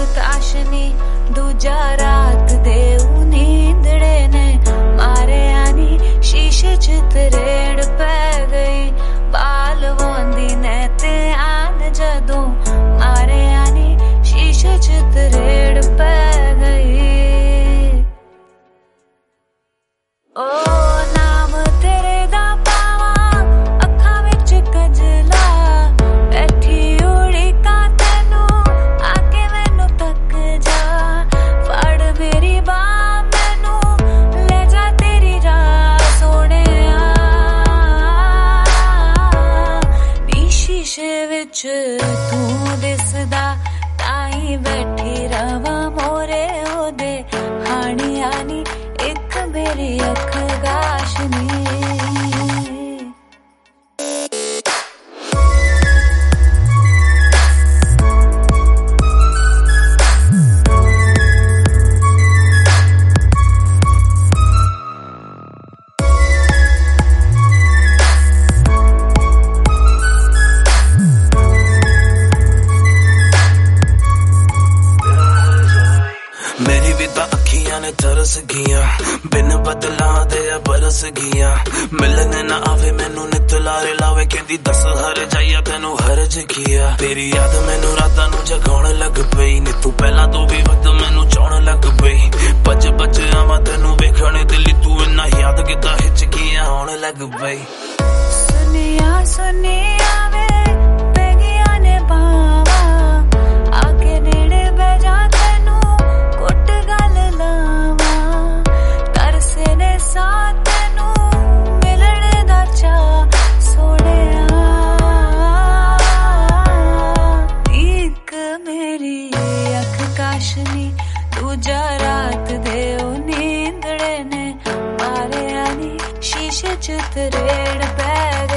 काशनी दूजा रात दे नींदड़े ने मारे आनी शीशे च तरेड़ पै गई बाल वोंदी ने ते आन जदों मारे आनी शीशे च तरेड़ पै गई ओ नाम तेरे दा पावा अखां विच कजला बैठी उड़ीका तैनू आके मैनू तक जा फड़ मेरी बांह मैनू ले जा तेरी राह सोहणिया नी शीशे विच तू दिसदा ताई बैठी रवा मोरे ओदे हानी आनी एक मेरी अख गाशनी मेरी भी तां अखियां ने तरस गईयां बिन बदला दे बरस गईयां मिलने ना आवे मैनू नित लारे लावे कहंदी दस हर जाइया तैनू हरज किया तेरी याद मैनू रातां नू जगाउण लग पई नी तू पहला तो भी वक्त मैनू चाहण लग पई बज बज आवां तैनू वेखण दिली तू इन्ना याद किता हिचकियां आउण लग पई सुनिया सुनिया वे पेगिया ने बावा आके नेड़े बैजा तैनू कुट गल लावा तरसे ने साथ तैनू मिलण दा चा सोहणिया एक मेरी अख काशनी दूजा रात दे नींदड़े ने मारे आनी शीशे च तरेड़ पै